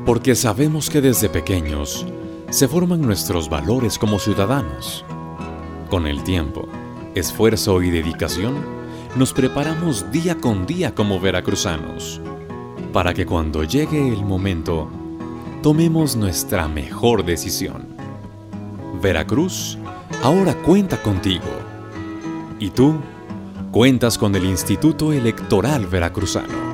porque sabemos que desde pequeños se forman nuestros valores como ciudadanos. Con el tiempo, esfuerzo y dedicación, nos preparamos día con día como veracruzanos, para que cuando llegue el momento, tomemos nuestra mejor decisión. Veracruz ahora cuenta contigo. Y tú, cuentas con el Instituto Electoral Veracruzano.